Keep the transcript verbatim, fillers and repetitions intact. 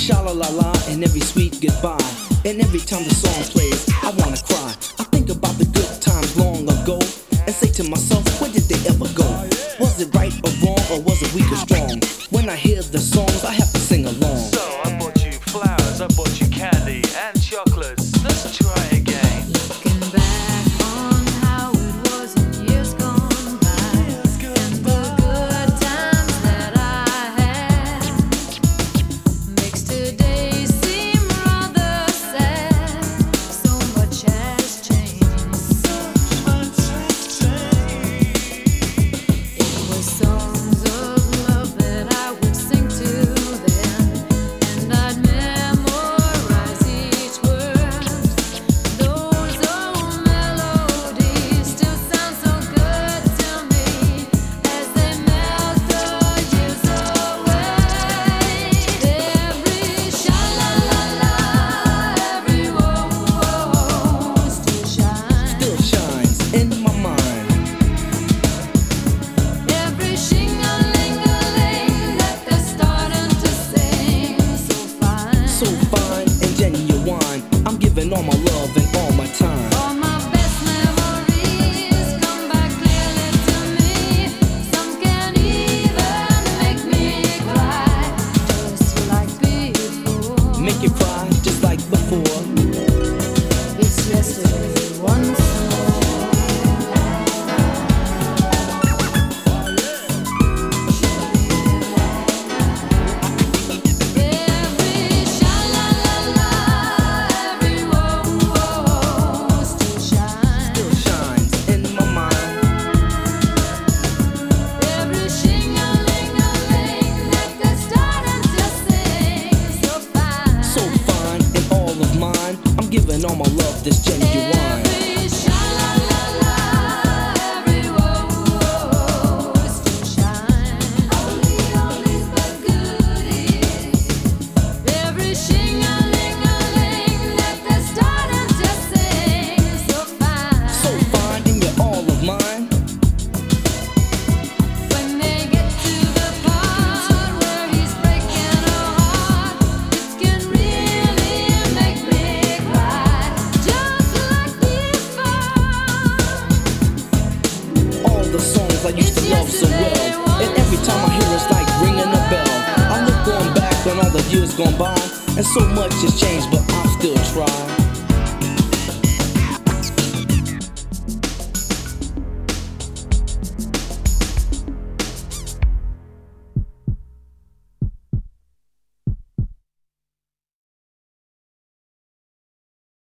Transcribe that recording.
Sha-la-la-la and every sweet goodbye. And every time the song plays, I wanna cry. I think about the good times long ago and say to myself, where did they ever go? Was it right or wrong, or was it weak or strong? When I hear the songs, I have to sing along. So I bought you flowers, I bought you candy and chocolates. Let's try again. Looking back on how it was in years gone by, and the good times that I had makes today seem rather sad. So much has changed. It was songs of love that I would sing to them, and I'd memorize each word. Those old melodies still sound so good to me as they melt the years away. Every sha-la-la-la, every whoa-whoa still shines. Still shines in my mind. Every shing-a-ling-a-ling that they're starting to sing so fine. So fine and genuine. I'm giving all my love and all my time. All my best memories come back clearly to me. Some can even make me cry, just like before. Make you cry just like before. It's yesterday once more. Every sha-la-la-la, every whoa-whoa still shines. Still shines in my mind. Every shing-a-ling-a-ling that they're starting to sing so fine. So fine and all of mine. I'm giving all my love that's genuine. Every sha-la-la-la, every whoa-whoa still shines. Only oldies but goodies. Every shing-a-ling-a-ling that they're starting to sing so fine. So fine and you're all of mine. When they get to the part where he's breaking a heart, it can really make me cry, just like before. All the songs I used to It's love so yesterday well. And every time I hear it's like ringing a bell. I look on back on all the years gone by, and so much has changed, but I'll still try.